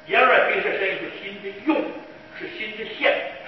眼耳鼻舌身意是心的用，是心的相。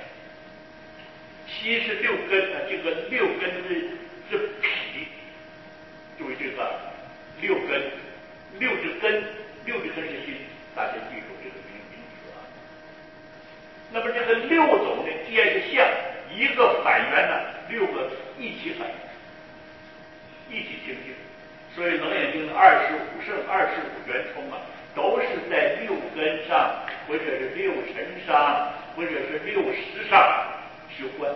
心是六根这个六根之脾，注意这个六根，六之根是心，大家记住这个名词啊。那么这个六种呢，既然是相，一个反缘呢，六个一起反应，一起清净。所以《楞严经》的25圣、25圆通啊，都是在六根上，或者是六尘上，或者是六识上修观。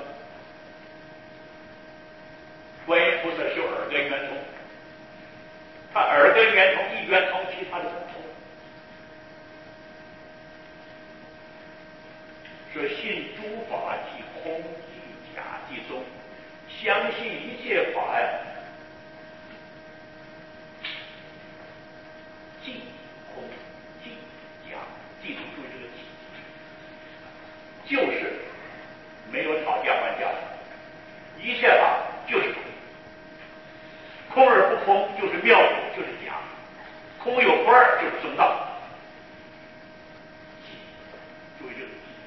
观音菩萨修耳根圆通，他耳根圆通一圆通，其他的不通。说信诸法即空即假即宗，相信一切法呀，即空即假即宗，注意这个即，就是没有讨价还价，一切法就是空。空而不空就是妙有，就是假；空有关就是中道。注意这个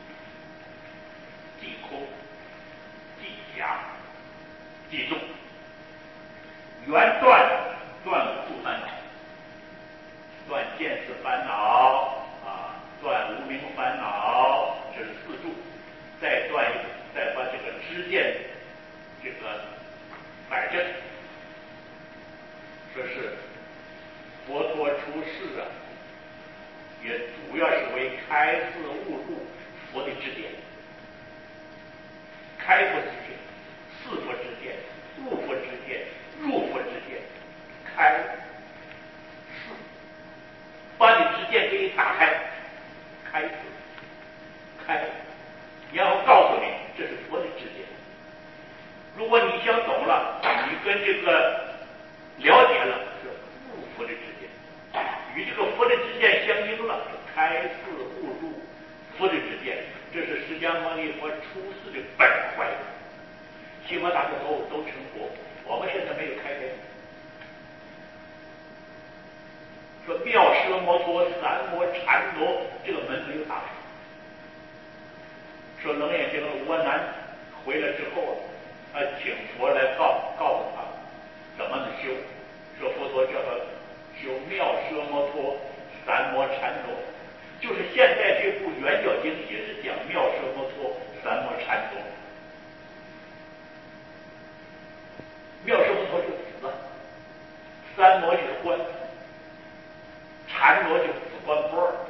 即空、即假、即中。缘断五诸烦恼，断见思烦恼断无明烦恼，这是四柱。再断一个，再把这个知见这个摆正。说是佛陀出世啊，也主要是为开示悟入佛的指点，开佛之见、示佛之见、悟佛之见、入佛之见，开示，把你之见给你打开，开示，开，然后告诉你这是佛的指点。如果你想懂了，你跟这个了解了是悟佛的指见，与这个佛的指见相应了，是开示悟入佛的指见，这是释迦牟尼佛出世的本怀。希望大家都成佛，我们现在没有开开。说妙奢摩托、三摩禅罗这个门没有打开。说楞严经的窝囊回来之后请佛来告诉他怎么能修。说佛陀叫他修妙奢摩托、三摩禅罗，就是现在这部圆教经也是讲妙奢摩托、三摩禅罗。妙奢摩托就是子，三摩就是观，禅罗就是子观波儿。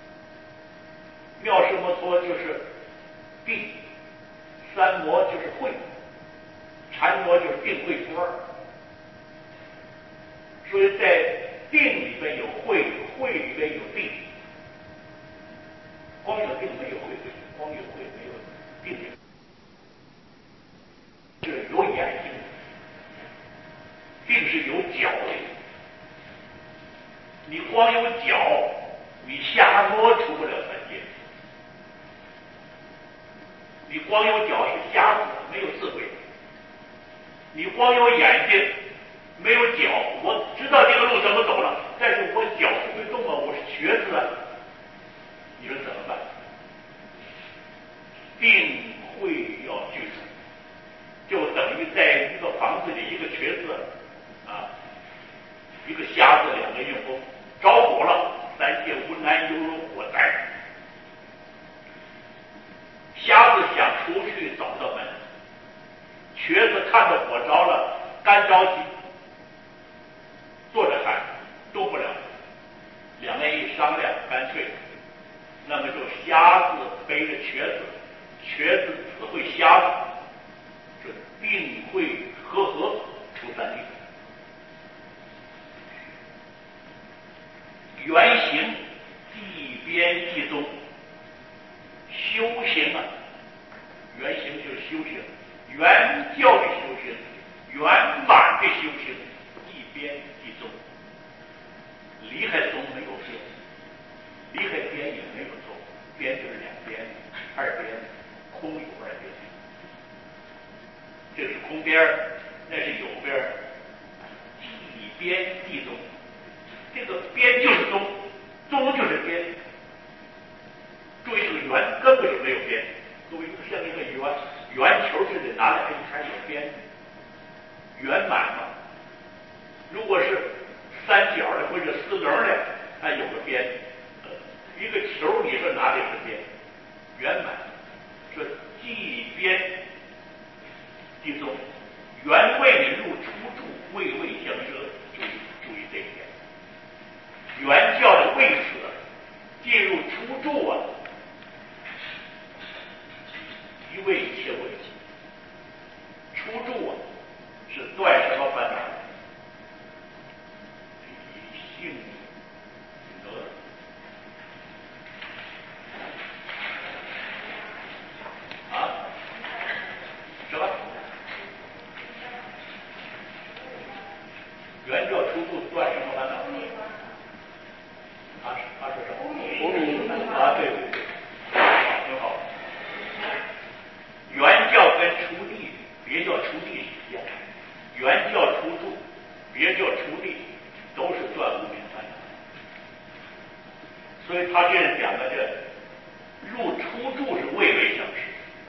妙奢摩托就是定，三摩就是慧，禅罗就是定慧波儿。所以在定里边有慧，慧里边有定。光有定没有慧，光有慧没有定，是有眼睛，定是有脚的。你光有脚，你瞎摸出不了三界。你光有脚是瞎子，没有智慧。你光有眼睛，没有脚，我知道这个路怎么走了，但是我脚不会动啊，我是瘸子啊，你说怎么办？定慧要具足，就等于在一个房子里，一个瘸子一个瞎子，两个孕妇着火了，三界无难犹如火灾。瞎子想出去找不到门，瘸子看到火着了，干着急，坐着看，动不了。两人一商量，干脆，那么就瞎子背着瘸子，瘸子只会瞎子，就定慧合出三地。原形即边即宗，修行原型就是修行，原教的修行，圆满的修行，即边即宗。离开宗没有边，离开边也没有宗，边就是两边，二边，空有二边。这是空边，那是有边，即边即宗。这个边就是宗，宗就是边， 圆根本就没有边。各位像一个圆球似的，拿来还有边，圆满嘛。如果是三角的或者四棱的，它有个边。一个球你说哪里是边？圆满。说既边即中，原位入出处，位位相摄。注意这一点。原教的位词进入出处啊，一位一切位。出处啊是断什么烦恼？以性德。什么？原教出处断什么烦恼？他说什么？无明啊，对，很好。原教跟出地，别教出地是一样的。原教出处，别教出地，都是断无明烦恼。所以他这样讲的，这入出处是位位相持，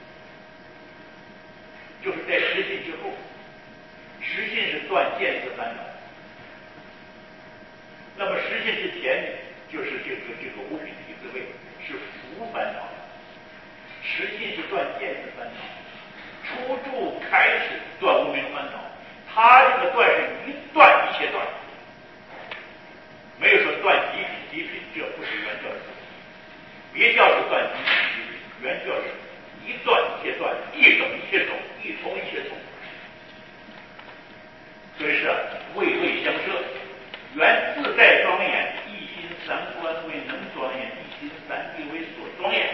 就是在实信之后，实信是断见思烦恼。那么实信之前呢，就是这个五品体自位是福烦恼，实信是断见思烦恼。出处开始断无明烦恼，他这个断是一断一切断，没有说断几品，这不是原教旨。别教是断几品，原教是一断一切断，一种一切种，一通一切通。所以是位位相摄，原自在庄严，一心三观为能庄严，一心三谛为所庄严。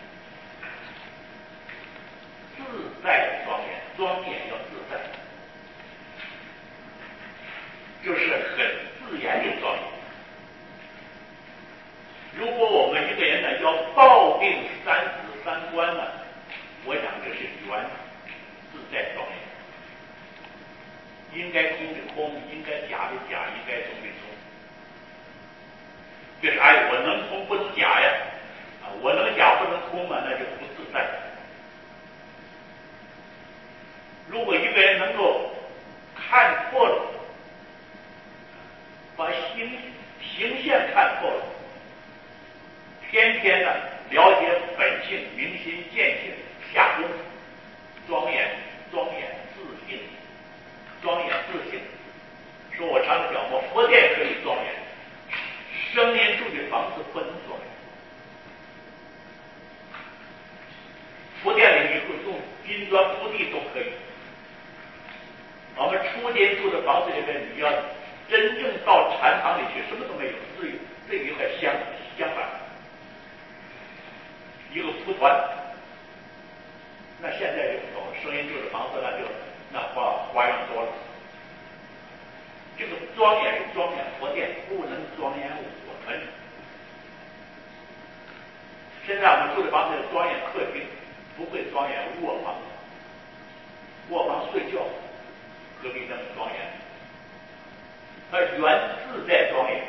自在庄严，庄严要自在，就是很自然的庄严。如果我们一个人呢要抱定三子三观呢，我想这是原自在庄严。应该空的空，应该假的假，应该中的中。就是我能空不能假呀，我能假不能空嘛，那就不自在。如果一个人能够看破了，把形象看破了，天天呢了解本性、明心见性，下功夫，庄严自性，庄严自性。说我常常讲过，佛殿可以庄严，生人住的房子不能庄严。佛殿里你会种金砖铺地都可以，我们出家住的房子里面，你要真正到禅堂里去，什么都没有，这一块相反，一个蒲团。那现在就不懂，生人住的房子那花样多了。这个庄严是庄严佛殿，不能庄严我们。现在我们住的房子庄严客厅，不会庄严卧房。卧房睡觉，何必那么庄严？它原自在庄严，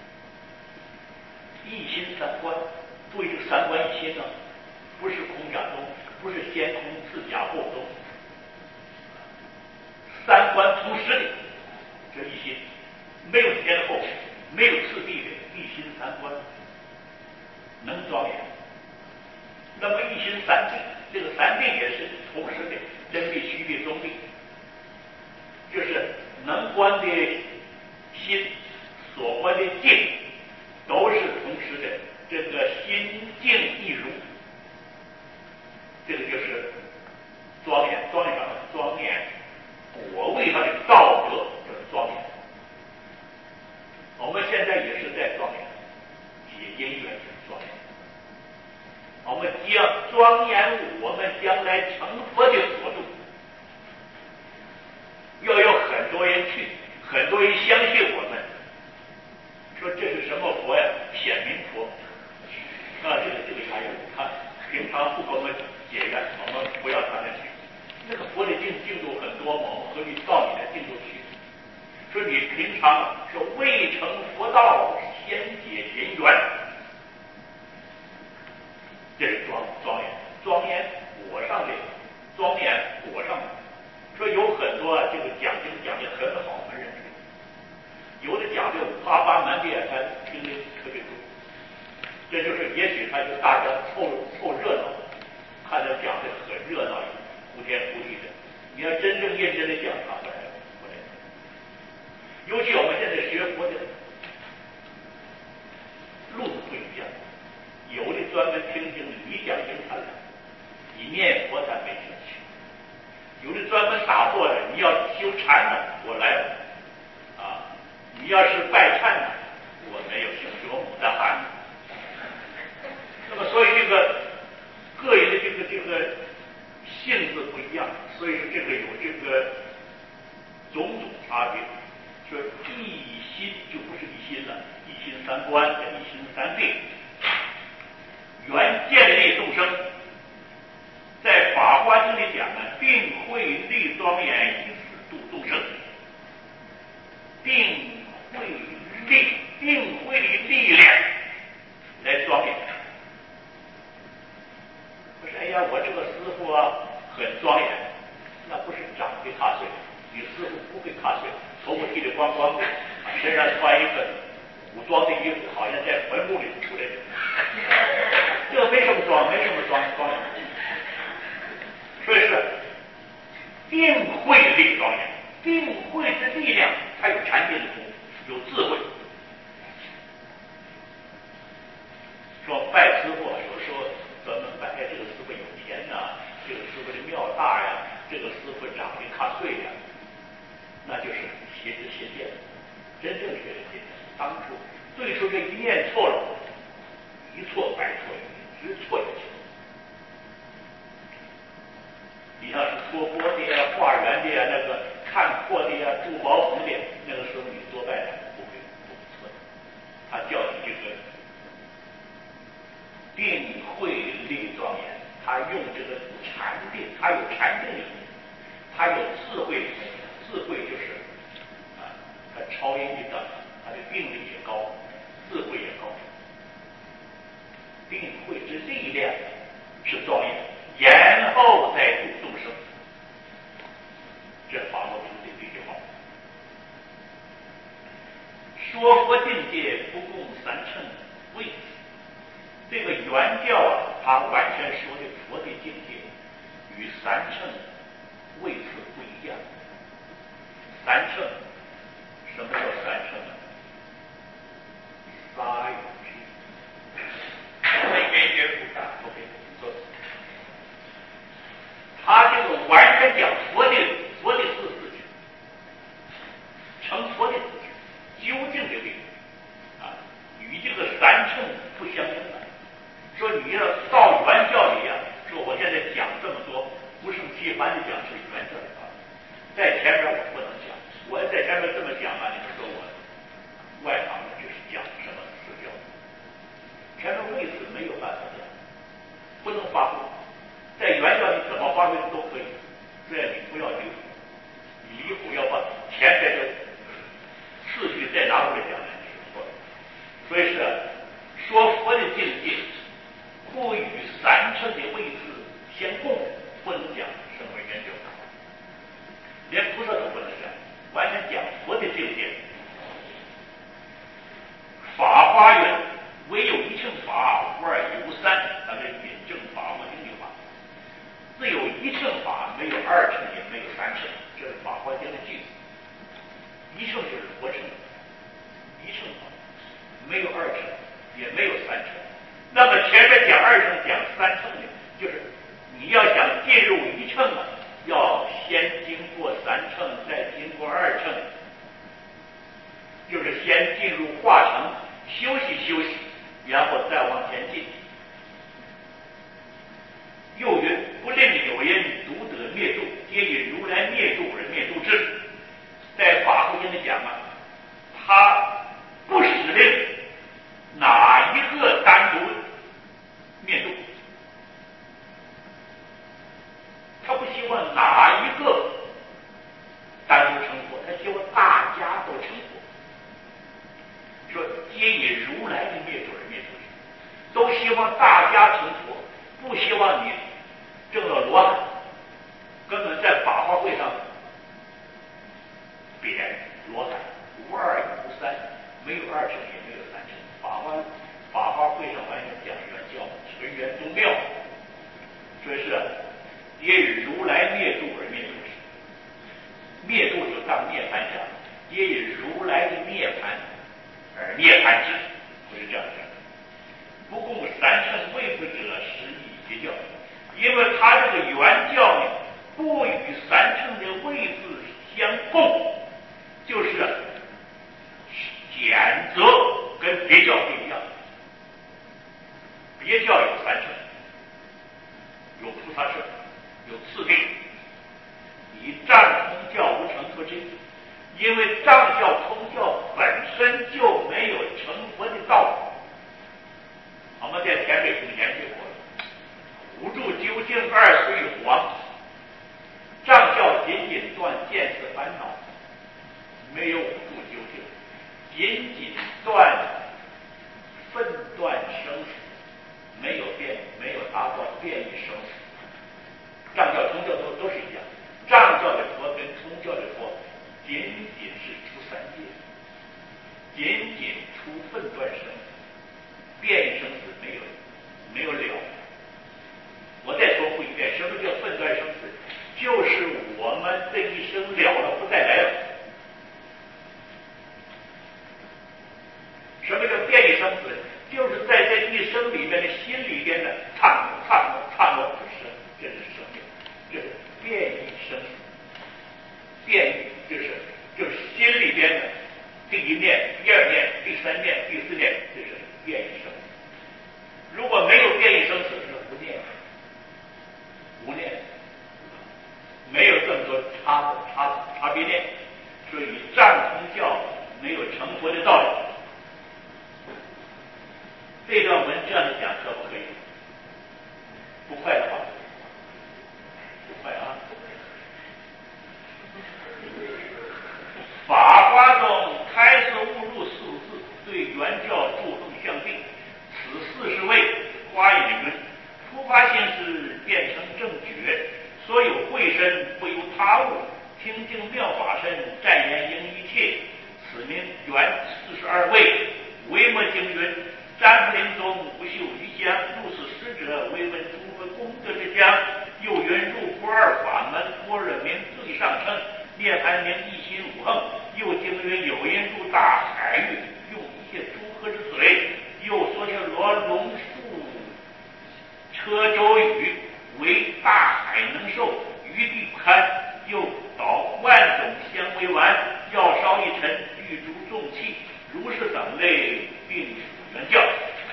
一心三观。注意这个三观一心呢，不是空假中，不是先空次假后中，三观同时的。这一心没有前后，没有次第的，一心三观能庄严。那么一心三定，这个三定也是同时的，真谛、虚谛、中谛，就是能观的心，所观的境，都是同时的。这个心境一如，这个就是庄严。庄严上的庄严，果位上的道德就是庄严。我们现在也是在庄严，解因缘是庄严。我们将庄严我们将来成佛的所度，要有很多人去，很多人相信我们，说这是什么佛呀？显明佛。这个啥呀？他平常不给我们解愿，我们不要他们去。那个佛的净土很多嘛，我们何必到你的净土去？说你平常是未成佛道，先解人缘，这是庄他就大家凑热闹，看他讲的很热闹，呼天呼地的。你要真正认真的讲，他不来。尤其我们现在学佛的路子不一样，有的专门听经，你讲经他来，你念佛他没兴趣；有的专门打坐的，你要修禅的，我来了啊；你要是拜忏的，我没有兴趣，我不得喊。那么所以这个个人的这个性质不一样，所以这个有这个种种差别。说一心就不是一心了，一心三观，一心三定。原建立众生，在《法华经》里讲呢，定慧力庄严，以此度众生。定慧的力量来庄严。不是，哎呀，我这个师傅啊很庄严，那不是长辈踏碎，你师傅不会踏碎。头发剃得光光的，身上穿一个武装的衣服，好像在坟墓里出来的。这个没什么装严。所以是定慧的力庄严，定慧的力量，它有禅定的功夫，有智慧。说拜师傅，有时候专门拜这个师傅有钱呐，这个师傅的庙大呀，这个师傅长得卡碎呀，那就是邪见。真正学的邪见，当初最初这一念错了，一错百错，一直错下去。你要是托钵的呀、化缘的呀、那个看破的呀、住茅棚的，那个时候你多拜他不会错的。他叫你这个定慧力庄严，他用这个禅定，他有禅定的功夫，他有智慧的功夫。智慧就是他超越一等，他的定力也高，智慧也高。定慧之力量是庄严，然后再度众生。这法华经的这句话，说佛境界不共三乘位次。这个原教啊，他完全说的佛的境界与三乘位次不一样。三乘，什么叫三乘呢？沙有居，没缘不大。OK， 说他这个完全讲佛的四字句，成佛的四句，究竟的位与这个三乘不相应了。说你要到原教里啊，说我现在讲这么多不胜其烦的讲是原教里在前面我不能讲，我在前面这么讲啊，你们说我外行的，就是讲什么四教，前面位置没有办法讲，不能发挥。在原教你怎么发挥都可以，只要你不要离谱，你离谱要把前边的次序再拿回来讲，你是错的。所以是说佛的境界不与三乘的位置相共，不能讲什么原教，连菩萨都不能讲，完全讲佛的境界。法华云：唯有一乘法，无二亦无三。咱们引证法华经的话，自有一乘法，没有二乘，也没有三乘。这是法华经的句子。一乘就是佛乘，一乘法，没有二乘，也没有三乘。那么前面讲二乘讲三乘的，就是你要想进入一乘啊，要先经过三乘，再经过二乘，就是先进入化城休息，然后再往前进。又云：不令有人独得灭度，皆以如来灭度而灭度之。在法华经里讲啊，他不使令哪一个单独灭度，他不希望哪一个单独成佛，他希望大家都成佛。说皆以如来的灭度而灭度之，都希望大家成佛，不希望你证了罗汉。根本在法华会上别罗汉无二无三，没有二乘也没有三乘。法华会上完全讲原教， 也以如来灭度而灭度之。灭度就当涅槃者，也以如来的涅槃而涅槃之，不是这样讲。不共三乘位不者，实以结教。因为他这个原教呢，不与三乘的位字相共，就是简则跟别教不一样。别教有三乘，有菩萨乘，有次第。以藏通教无成佛之意，因为藏教通教本身就没有成佛的道理。我们在田北中研究过了，无助究竟二岁黄，藏教仅仅断见思烦恼，没有无助究竟，仅仅断分断生死，没有达到变异生死。藏教通教都是一样，藏教的佛跟通教的佛仅仅是出三界，仅仅出分断生死，变异生死没有了。我再重复一遍，什么叫分断生死？就是我们这一生了不再来了。什么叫变异生死？就是在这一生里面的心里边的刹那之生，这是生命，这是变异生死。变异就是心里边的第一念、第二念、第三念、第四念，这是变异生死。如果没有变异生死，是无念，没有这么多差别念，所以藏通教没有成佛的道理。这段文这样讲可不可以？不快的话，不快啊！法华中开示悟入四个字，对原教诸横相并。此40位华严理论，突发性是变成正觉，所有慧身不由他物，清净妙法身，湛言应一切。此名原42位。维摩经云：瞻佛林中不朽于江，入此师者为闻诸佛功德之江。又云入不二法门，般若名最上乘，涅槃名一心无横。又经云有因入大海域，用一切诸河之水。又说是罗龙树车舟语，为大海能受，余地不堪。又导万种香为丸，药烧一尘，玉珠重器。如是等类，并属原教。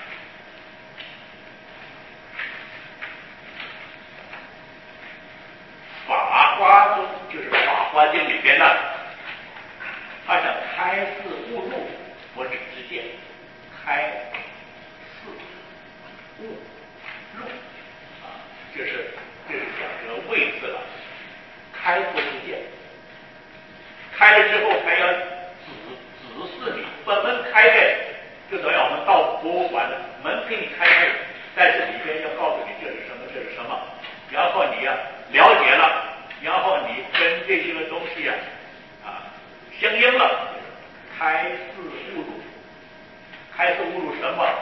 法华中就是《法华经》里边的，他想开示悟入佛指之见，开示悟入这是讲这个位字了。开佛之见，开了之后还要指示你，把门开开，就等于我们到博物馆了，门给你开开，但是里边要告诉你这是什么，这是什么，然后你了解了，然后你跟这些个东西相应了，开示悟入。开示悟入什么？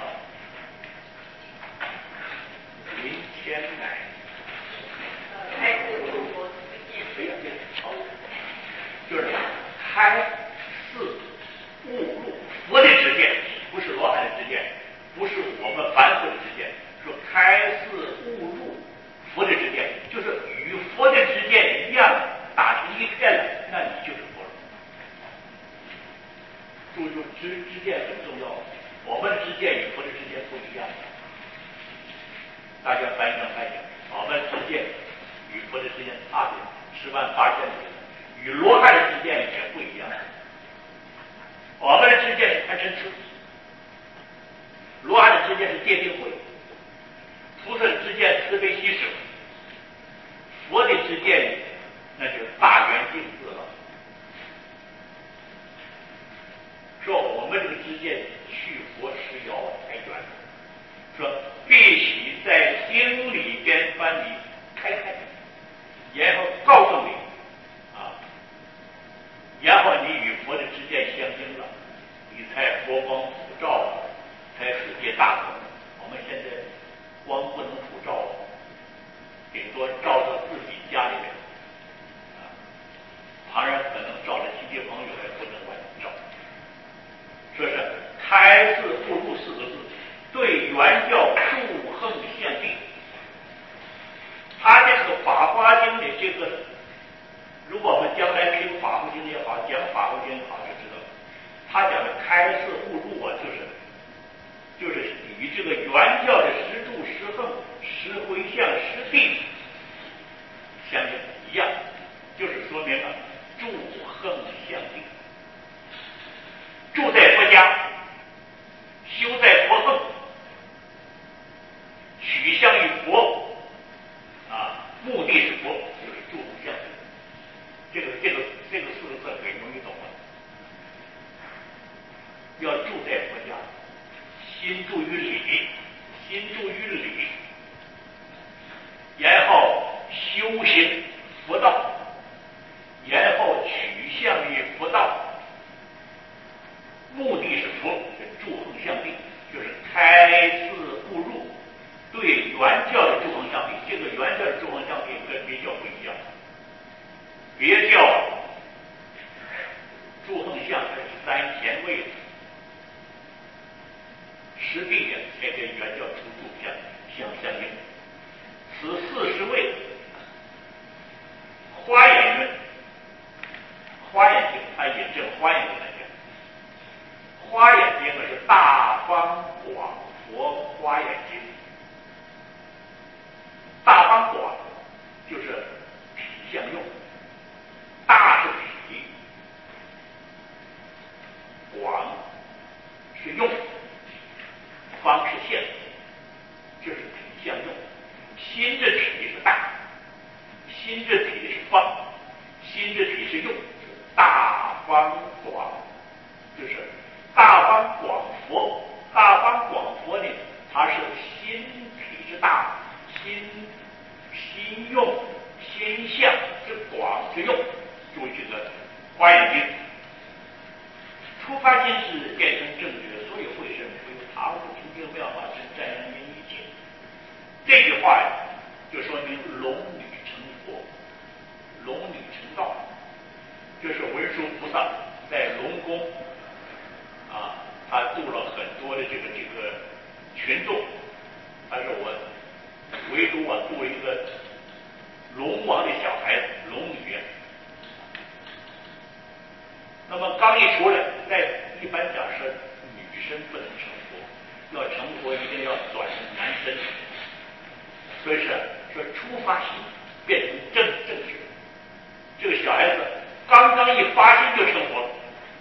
林千乃开示悟入佛之见，就是开示悟入佛的知见，不是罗汉的知见，不是我们凡夫的知见，说开示悟入佛的知见，就是与佛的知见一样，打成一片了，那你就是佛了。注意知见很重要，我们的知见与佛的知见不一样。大家翻译上看一下，我们知见与佛的知见差别108000里，与罗汉的知见也不一样。我们的知见是贪嗔痴，罗汉的知见是戒定慧，菩萨的知见慈悲喜舍，佛的知见那就是大圆净智了。说我们这个知见去佛持遥太远了，说必须在经里边把你开开，然后告诉你然后你与佛的知见相应了，你才佛光普照了，才世界大同。我们现在光不能普照，顶多照着自己与这个原教的实住、实横、实回向、实地相应一样，就是说明了住横相应。住在佛家，修在佛横，取向于佛目的是佛，就是住横相应。这个四个字很容易懂了。要住在佛家，心住于理，心住于理，然后修行佛道，然后取向于佛道，目的是佛，住横相应，就是开自不入。对原教的住横相应，这个原教的住横相应跟别教不一样，别教住横相它是三贤位的，实地才跟原教出住相应。此40位花眼论，花眼经它引证花眼经来讲，花眼经是大方广佛花眼经。大方广就是体相用，大是体，广是用，方是现，就是体相用。心之体是大，心之体是方，心之体是用，是大方广，就是大方广佛。大方广佛呢，它是心体之大，心用心相之广之用。注意这个华严经，初发心是变成正觉，所以会身不由他物，清净妙法身，瞻仰因一切。这句话呀，就说明龙女成佛，龙女成道。就是文殊菩萨在龙宫他度了很多的这个群众，但是我唯独度了一个龙王的小孩子，龙女。那么刚一出来，在一般讲是女生不能成佛，要成佛一定要转成男身，所以说初发心变成正觉。这个小孩子刚刚一发心就成佛，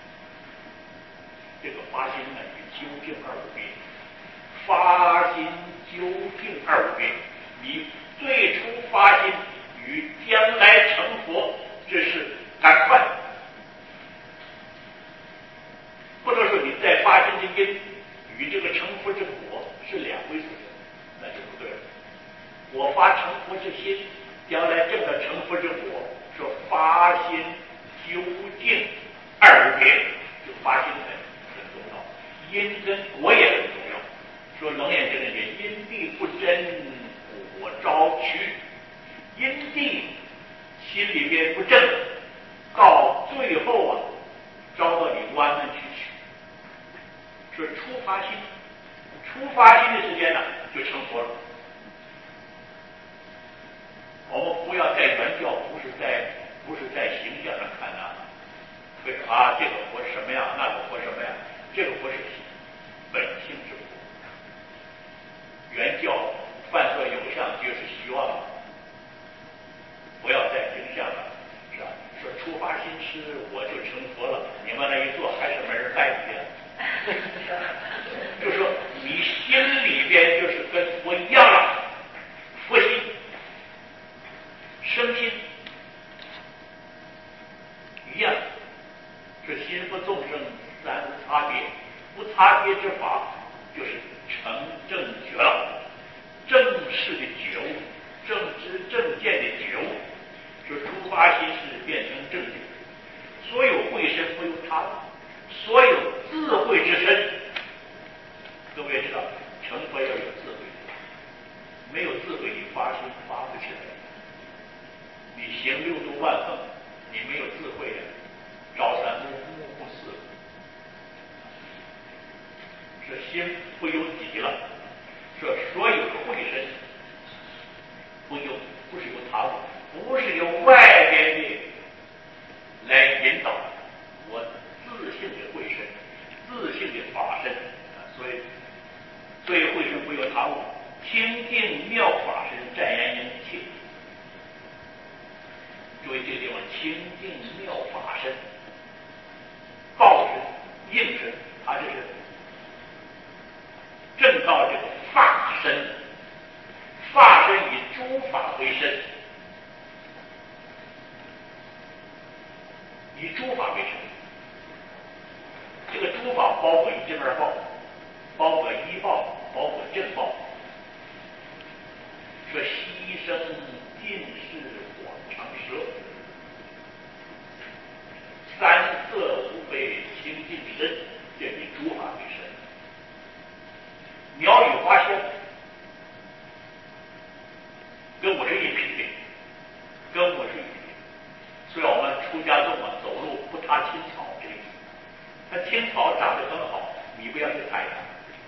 这个发心呢与究竟而无别，发心究竟而无别。你最初发心与将来成佛，这是赶快。不能说你在发心之因与这个成佛之果是两回事，那就不对了。我发成佛之心，将来证得成佛之果，说发心究竟二无别，就发心很重要，因跟果也很重要。说楞严经里面因地不真，果招趋。因地心里边不正，到最后招到你弯弯曲曲。说初发心，初发心的时间呢，就成佛了。我们不要在原教，不是在形象上看会说这个佛什么样，那个佛什么样，这个佛是本性之佛。原教犯错有相，就是希望不要再形象了，是吧？说初发心师，我就成佛了，你往那一坐，还是没人带你的。就说你心里边就是跟佛一样了，佛心、生心一样，是心不众生，三无差别，无差别之法，就是成正觉了，正式的觉悟，正知正见的觉悟，说初发心是变成正觉，所有慧身不由他物，所有智慧之身。各位知道，成佛要有智慧，没有智慧你发心发不起来。你行六度万行，你没有智慧朝三暮四，是心不由己了。说所有的慧身不是由他物，不是由外边的来引导，我自性的慧身，自性的法身。所以非慧生不有他物，清净妙法身占言应一切。注意这个地方，清净妙法身，报身、应身，它这是正到这个法身，法身以诸法为身，以诸法为身。这个诸法包括一正二报，包括一报，包括正报。说牺牲尽是广长舌，三色无非清净身，这以诸法为身。鸟语花香跟我是一匹配，跟我是一匹配。所以我们出家众啊，走路不踏青草这个意思。它青草长得很好，你不要去踩它。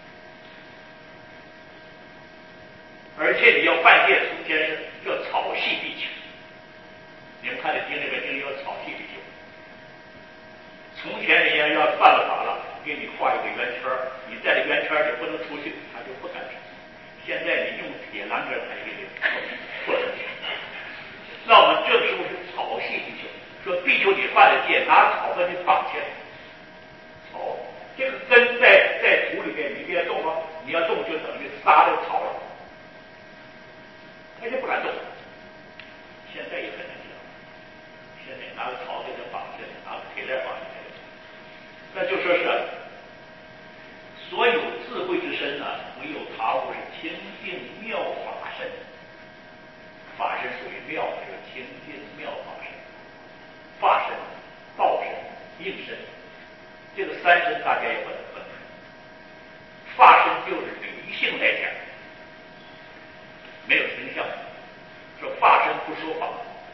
而且你要犯戒，从前是叫草系地球。你们看这经里边经有草系地球。从前人家要犯了法了，给你画一个圆圈，你在这圆圈里不能出去，他就不敢出。现在你用铁栏杆才给你破出去。那我们这时候是草系地球，说地球你犯了戒，拿草把你绑起来。草这个根在土里面，你别动啊！你要动就等于撒这个草了。他就不敢动，现在也很难讲。现在拿个草给他绑起来，拿个铁链绑起来，那就说是所有智慧之身呢，唯有他物是清净妙法身。法身属于妙，就是清净妙法身。法身、报身、应身，这个三身大家要把它分开。法身就是理性来讲，没有形象。说法身不说法，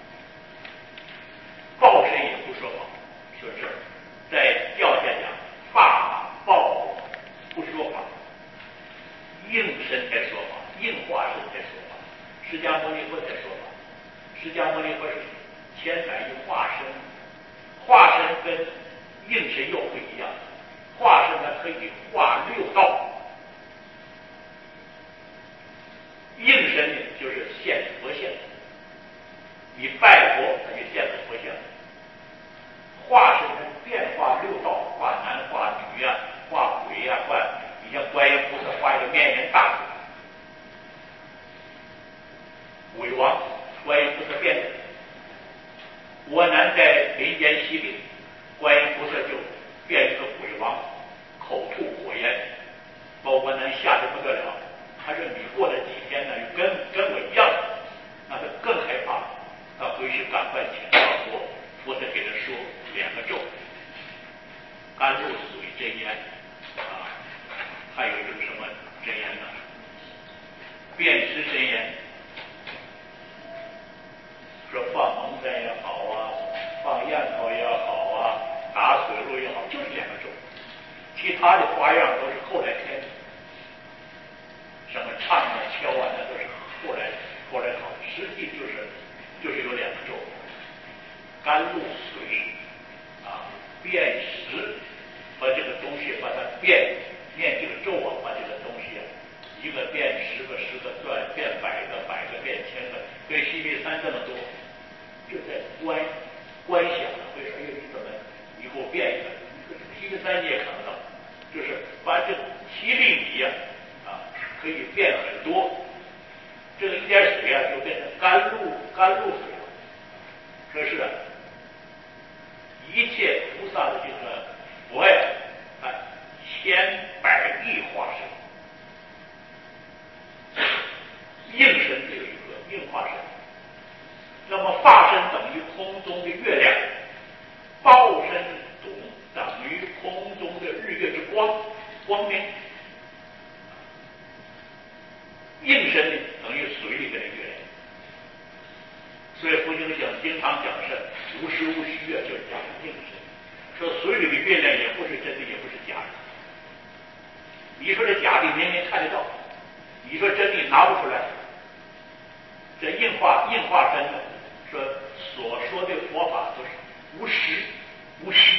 报身也不说法，说是在教下讲法报不说法，应身才说法，应化身才说法。释迦牟尼佛才说法。释迦牟尼佛是千百亿化身，化身跟应身又不一样，化身它可以化六道。应身呢，就是现佛像，你拜佛，他就现了佛像。化身是变化六道，化男化女啊，化鬼啊，化你像观音菩萨画一个面颜大鬼王，观音菩萨变的。我南在林间西岭，观音菩萨就变一个鬼王，口吐火焰，把我南吓得不得了。他说你过了几天呢，跟我一样，那他更害怕，他回去赶快请教佛，佛才给他说两个咒：甘露水真言啊，还有一个什么真言呢？辨识真言，说放蒙山也好啊，放焰头也好啊，打水路也好，就是两个咒，其他的花样都是后来开的。什么唱啊、敲啊，那都是后来搞的，实际就是有两个咒：甘露水啊，辨识，把这个东西把它念这个咒啊，把这个东西啊，一个变10个10个转，变100个100个，变1000个，跟西密山这么多，就在观想了。会说哎，你怎么以后变一个？西密山你也看不到，就是把这7厘米呀可以变很多，这个一点水啊就变成甘露水了。可是一切菩萨的这个佛呀，千百亿化身，应身就有一个应化身。那么化身等于空中的月亮，报身等于空中的日月之光明。应身呢等于水里边的月亮，所以佛经讲经常讲是无实无虚啊，就是讲应身。说水里的月亮也不是真的，也不是假的。你说这假的明明看得到，你说真的拿不出来。这应化身呢，说所说的佛法都是无实无虚。